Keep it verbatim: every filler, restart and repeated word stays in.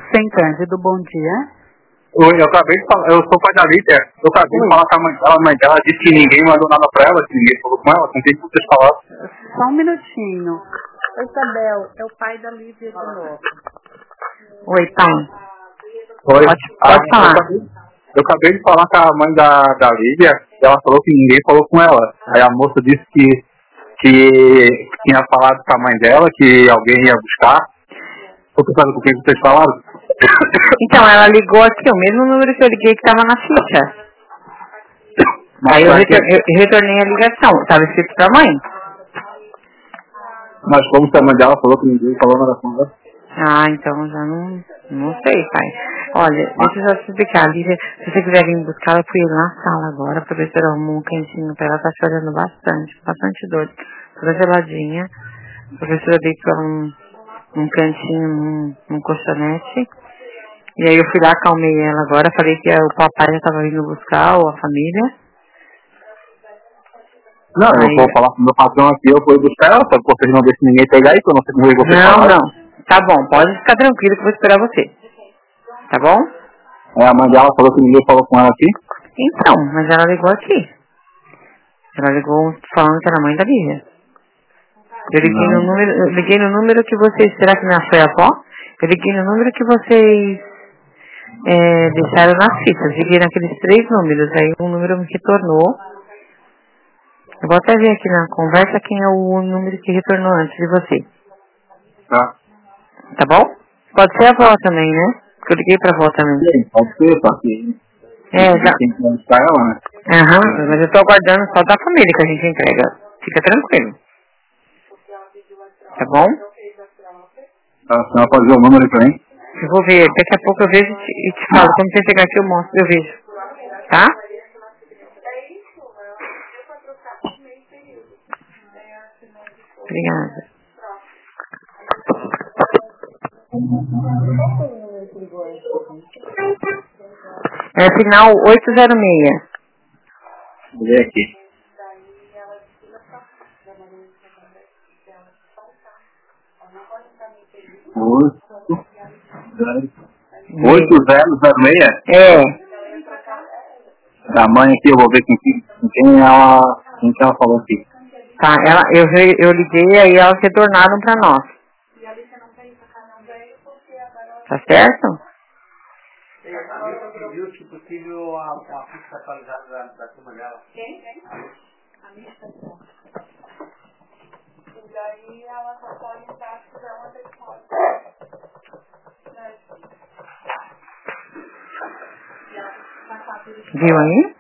Sem Cândido, bom dia. Oi, eu acabei de falar, eu sou o pai da Lídia, eu acabei Oi. de falar com a mãe dela, a mãe dela disse que ninguém mandou nada pra ela, que ninguém falou com ela, com quem que vocês falaram? Só um minutinho. Oi, Isabel, é o pai da Lívia de novo. Oi, pai. Oi. Pode, Ah, pode falar. Eu acabei, eu acabei de falar com a mãe da, da Lídia, e ela falou que ninguém falou com ela. Aí a moça disse que, que tinha falado com a mãe dela, que alguém ia buscar. Você sabe com quem que vocês falaram? Então, ela ligou aqui, o mesmo número que eu liguei que estava na ficha. Mas Aí eu, pra quê? retor eu retornei a ligação, estava escrito pra mãe. Mas como se a mãe dela falou que ninguém falou nada com ela? Ah, então já não, não sei, pai. Olha, deixa eu só te explicar, Lívia, se você quiser vir buscar, eu fui na sala agora, pra ver se eu arrumo um cantinho pra ela, tá chorando bastante, bastante dor, toda geladinha. A professora deitou ela num, num cantinho, num, num colchonete. E aí eu fui lá, acalmei ela agora, falei que o papai já tava vindo buscar, ou a família. Não, eu Aí, vou falar com o meu patrão aqui, eu vou buscar ela, só que vocês não deixam ninguém pegar aí, que eu não sei como vocês não, falaram. não, tá bom, pode ficar tranquilo que eu vou esperar você, tá bom? É, a mãe dela falou que ninguém falou com ela aqui. Então, mas ela ligou aqui. Ela ligou falando que era a mãe da Lívia. Eu liguei no Não. número, eu liguei no número que vocês, será que minha foi a avó? Eu liguei no número que vocês é, deixaram nas fichas. Liguei naqueles três números, aí um número me retornou. Eu vou até ver aqui na conversa quem é o número que retornou antes de você. Tá. Tá bom? Pode ser a avó também, né? Porque eu liguei pra avó também. Sim, pode ser, só que É, já. tem que buscar ela, né? Aham, mas eu tô aguardando só da família que a gente entrega. Fica tranquilo. Tá bom? A senhora pode ver o número aí pra mim? Eu vou ver, daqui a pouco eu vejo e te, e te falo. Quando você chegar aqui eu mostro, eu vejo. Tá? Obrigada. É final oito zero seis. Vou ver aqui. oito zero zero seis? É, Da mãe aqui, eu vou ver com quem, com quem ela, com quem ela falou aqui. tá. Ela, eu, re- eu liguei aí elas retornaram pra nós. Tá certo? Viu aí?